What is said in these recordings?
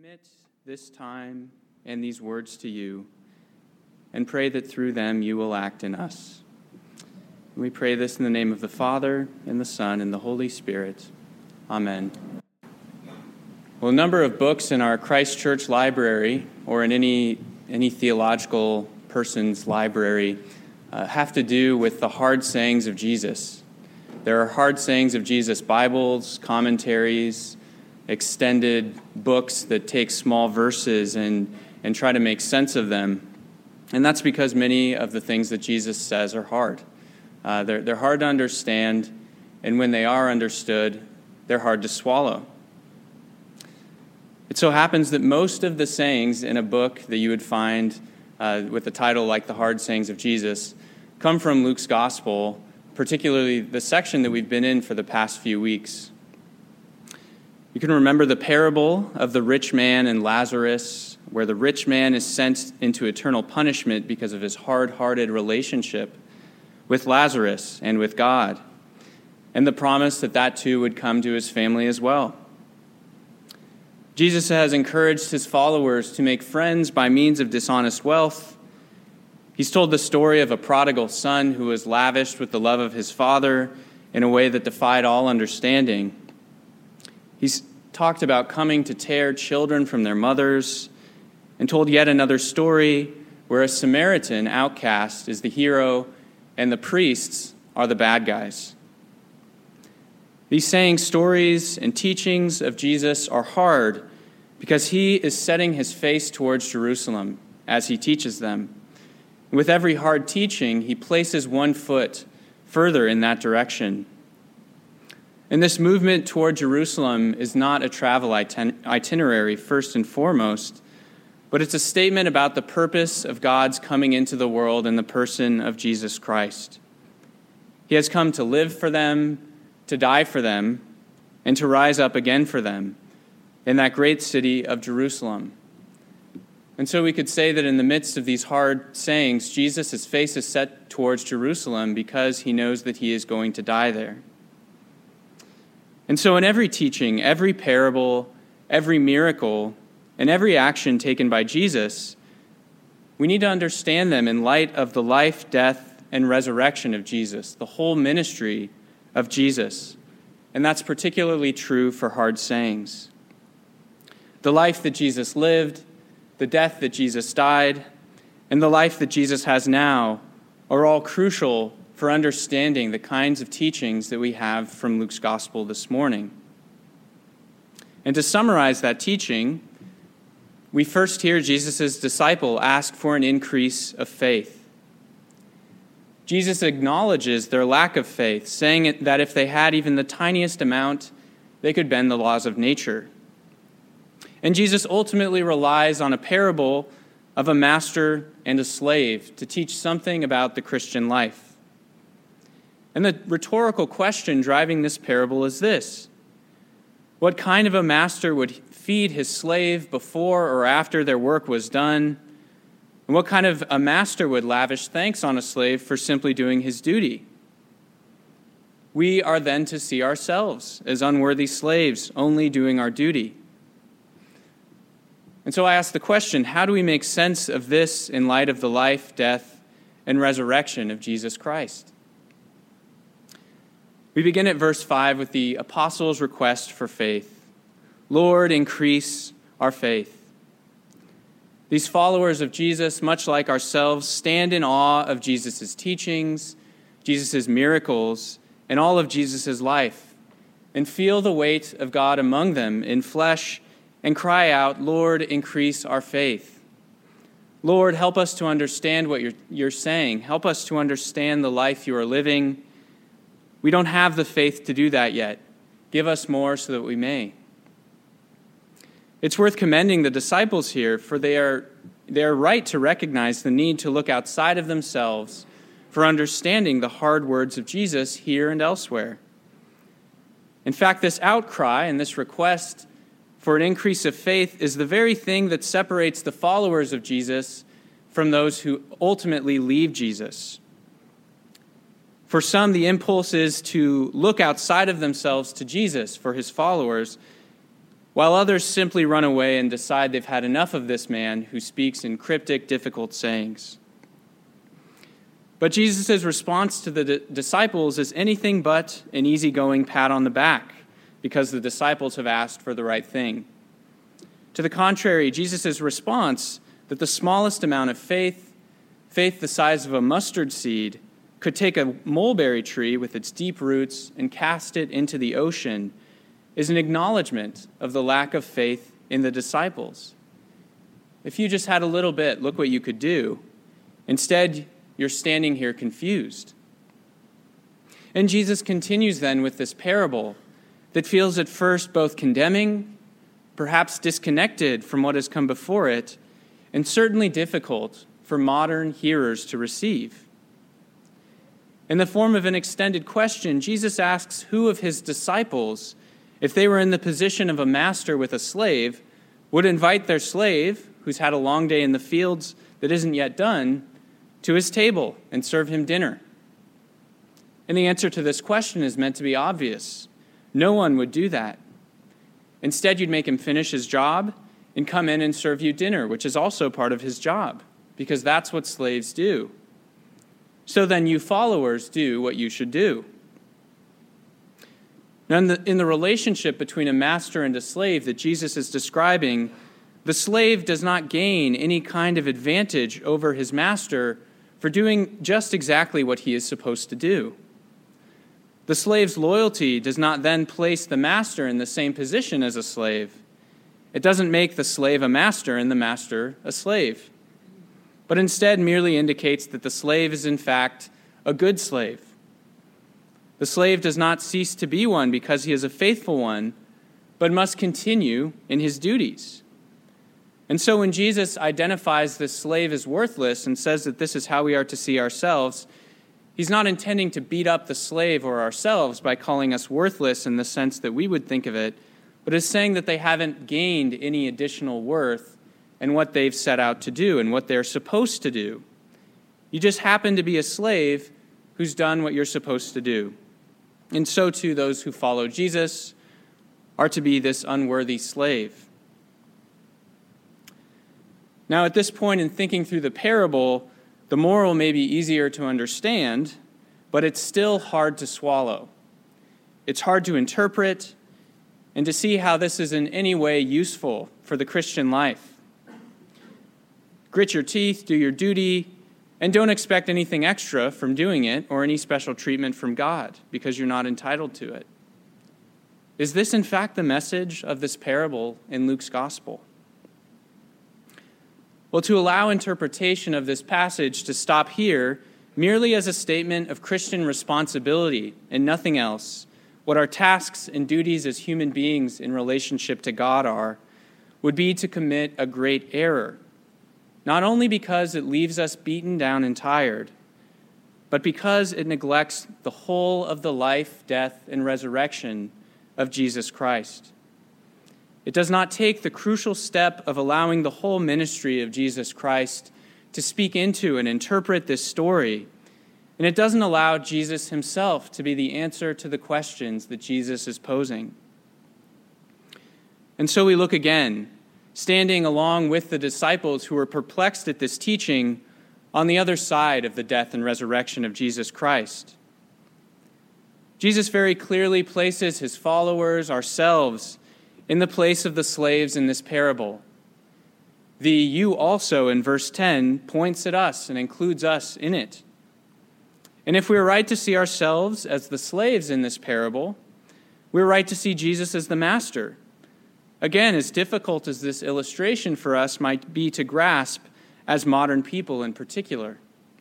commit this time and these words to you and pray that through them you will act in us. And we pray this in the name of the Father, and the Son, and the Holy Spirit. Amen. Well, a number of books in our Christ Church library, or in any theological person's library, have to do with the hard sayings of Jesus. There are hard sayings of Jesus, Bibles, commentaries, extended books that take small verses and try to make sense of them. And that's because many of the things that Jesus says are hard. They're hard to understand, and when they are understood, they're hard to swallow. It so happens that most of the sayings in a book that you would find with a title like The Hard Sayings of Jesus come from Luke's Gospel, particularly the section that we've been in for the past few weeks. You can remember the parable of the rich man and Lazarus, where the rich man is sent into eternal punishment because of his hard-hearted relationship with Lazarus and with God, and the promise that that too would come to his family as well. Jesus has encouraged his followers to make friends by means of dishonest wealth. He's told the story of a prodigal son who was lavished with the love of his father in a way that defied all understanding. He's talked about coming to tear children from their mothers, and told yet another story where a Samaritan outcast is the hero and the priests are the bad guys. These sayings, stories, and teachings of Jesus are hard because he is setting his face towards Jerusalem as he teaches them. With every hard teaching, he places one foot further in that direction. And this movement toward Jerusalem is not a travel itinerary, first and foremost, but it's a statement about the purpose of God's coming into the world in the person of Jesus Christ. He has come to live for them, to die for them, and to rise up again for them in that great city of Jerusalem. And so we could say that in the midst of these hard sayings, Jesus' face is set towards Jerusalem because he knows that he is going to die there. And so in every teaching, every parable, every miracle, and every action taken by Jesus, we need to understand them in light of the life, death, and resurrection of Jesus, the whole ministry of Jesus. And that's particularly true for hard sayings. The life that Jesus lived, the death that Jesus died, and the life that Jesus has now are all crucial for understanding the kinds of teachings that we have from Luke's Gospel this morning. And to summarize that teaching, we first hear Jesus' disciple ask for an increase of faith. Jesus acknowledges their lack of faith, saying that if they had even the tiniest amount, they could bend the laws of nature. And Jesus ultimately relies on a parable of a master and a slave to teach something about the Christian life. And the rhetorical question driving this parable is this: what kind of a master would feed his slave before or after their work was done? And what kind of a master would lavish thanks on a slave for simply doing his duty? We are then to see ourselves as unworthy slaves, only doing our duty. And so I ask the question, how do we make sense of this in light of the life, death, and resurrection of Jesus Christ? We begin at verse 5 with the apostles' request for faith. Lord, increase our faith. These followers of Jesus, much like ourselves, stand in awe of Jesus' teachings, Jesus' miracles, and all of Jesus' life, and feel the weight of God among them in flesh, and cry out, Lord, increase our faith. Lord, help us to understand what you're saying. Help us to understand the life you are living. We don't have the faith to do that yet. Give us more so that we may. It's worth commending the disciples here, for they are right to recognize the need to look outside of themselves for understanding the hard words of Jesus here and elsewhere. In fact, this outcry and this request for an increase of faith is the very thing that separates the followers of Jesus from those who ultimately leave Jesus. For some, the impulse is to look outside of themselves to Jesus for his followers, while others simply run away and decide they've had enough of this man who speaks in cryptic, difficult sayings. But Jesus' response to the disciples is anything but an easygoing pat on the back, because the disciples have asked for the right thing. To the contrary, Jesus' response that the smallest amount of faith the size of a mustard seed, could take a mulberry tree with its deep roots and cast it into the ocean, is an acknowledgement of the lack of faith in the disciples. If you just had a little bit, look what you could do. Instead, you're standing here confused. And Jesus continues then with this parable that feels at first both condemning, perhaps disconnected from what has come before it, and certainly difficult for modern hearers to receive. In the form of an extended question, Jesus asks who of his disciples, if they were in the position of a master with a slave, would invite their slave, who's had a long day in the fields that isn't yet done, to his table and serve him dinner. And the answer to this question is meant to be obvious. No one would do that. Instead, you'd make him finish his job and come in and serve you dinner, which is also part of his job, because that's what slaves do. So then you followers do what you should do. Now, in the relationship between a master and a slave that Jesus is describing, the slave does not gain any kind of advantage over his master for doing just exactly what he is supposed to do. The slave's loyalty does not then place the master in the same position as a slave. It doesn't make the slave a master and the master a slave, but instead merely indicates that the slave is in fact a good slave. The slave does not cease to be one because he is a faithful one, but must continue in his duties. And so when Jesus identifies this slave as worthless and says that this is how we are to see ourselves, he's not intending to beat up the slave or ourselves by calling us worthless in the sense that we would think of it, but is saying that they haven't gained any additional worth in what they've set out to do and what they're supposed to do. You just happen to be a slave who's done what you're supposed to do. And so too those who follow Jesus are to be this unworthy slave. Now, at this point in thinking through the parable, the moral may be easier to understand, but it's still hard to swallow. It's hard to interpret and to see how this is in any way useful for the Christian life. Grit your teeth, do your duty, and don't expect anything extra from doing it or any special treatment from God because you're not entitled to it. Is this in fact the message of this parable in Luke's gospel? Well, to allow interpretation of this passage to stop here merely as a statement of Christian responsibility and nothing else, what our tasks and duties as human beings in relationship to God are, would be to commit a great error. Not only because it leaves us beaten down and tired, but because it neglects the whole of the life, death, and resurrection of Jesus Christ. It does not take the crucial step of allowing the whole ministry of Jesus Christ to speak into and interpret this story, and it doesn't allow Jesus himself to be the answer to the questions that Jesus is posing. And so we look again, standing along with the disciples who were perplexed at this teaching on the other side of the death and resurrection of Jesus Christ. Jesus very clearly places his followers, ourselves, in the place of the slaves in this parable. The "you also" in verse 10 points at us and includes us in it. And if we're right to see ourselves as the slaves in this parable, we're right to see Jesus as the master. Again, as difficult as this illustration for us might be to grasp as modern people in particular.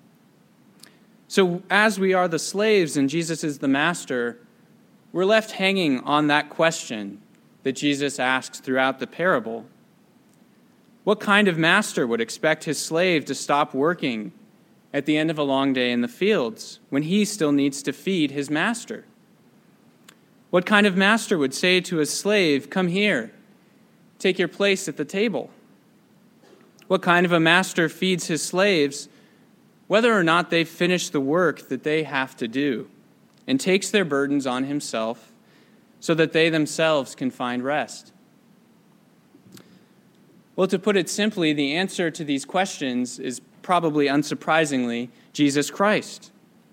So as we are the slaves and Jesus is the master, we're left hanging on that question that Jesus asks throughout the parable. What kind of master would expect his slave to stop working at the end of a long day in the fields when he still needs to feed his master? What kind of master would say to his slave, "Come here, take your place at the table"? What kind of a master feeds his slaves whether or not they've finished the work that they have to do and takes their burdens on himself so that they themselves can find rest? Well, to put it simply, the answer to these questions is probably unsurprisingly Jesus Christ.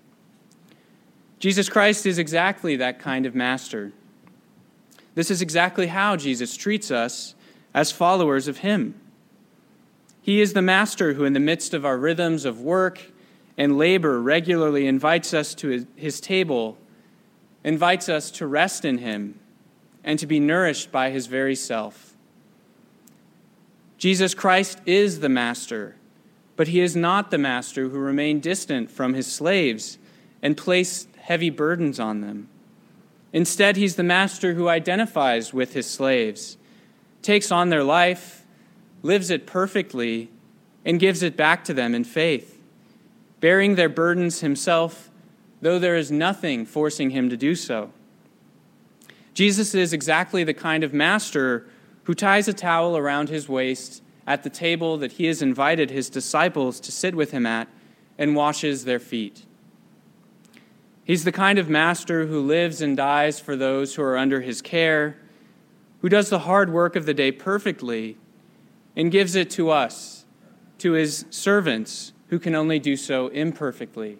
Jesus Christ is exactly that kind of master. This is exactly how Jesus treats us as followers of him. He is the master who, in the midst of our rhythms of work and labor, regularly invites us to his table, invites us to rest in him, and to be nourished by his very self. Jesus Christ is the master, but he is not the master who remained distant from his slaves and placed heavy burdens on them. Instead, he's the master who identifies with his slaves, takes on their life, lives it perfectly, and gives it back to them in faith, bearing their burdens himself, though there is nothing forcing him to do so. Jesus is exactly the kind of master who ties a towel around his waist at the table that he has invited his disciples to sit with him at and washes their feet. He's the kind of master who lives and dies for those who are under his care, who does the hard work of the day perfectly and gives it to us, to his servants who can only do so imperfectly.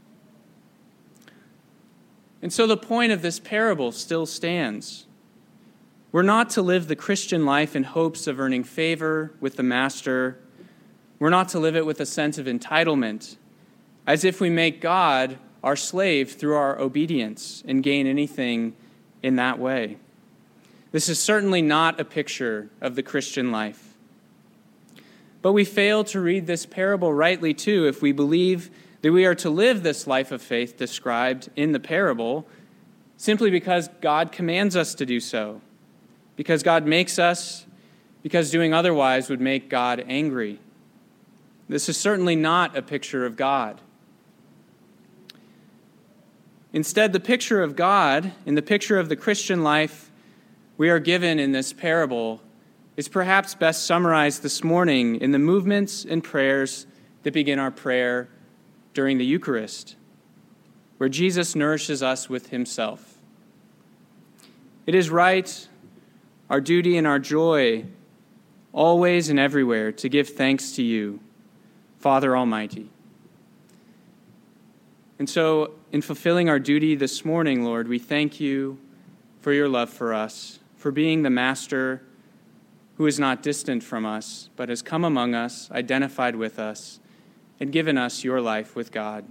And so the point of this parable still stands. We're not to live the Christian life in hopes of earning favor with the master. We're not to live it with a sense of entitlement, as if we make God our slave through our obedience and gain anything in that way. This is certainly not a picture of the Christian life. But we fail to read this parable rightly, too, if we believe that we are to live this life of faith described in the parable simply because God commands us to do so, because God makes us, because doing otherwise would make God angry. This is certainly not a picture of God. Instead, the picture of God and the picture of the Christian life we are given in this parable is perhaps best summarized this morning in the movements and prayers that begin our prayer during the Eucharist, where Jesus nourishes us with himself. It is right, our duty and our joy, always and everywhere, to give thanks to you, Father Almighty. And so, in fulfilling our duty this morning, Lord, we thank you for your love for us, for being the master who is not distant from us, but has come among us, identified with us, and given us your life with God.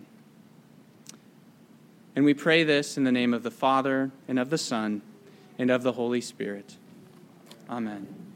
And we pray this in the name of the Father, and of the Son, and of the Holy Spirit. Amen.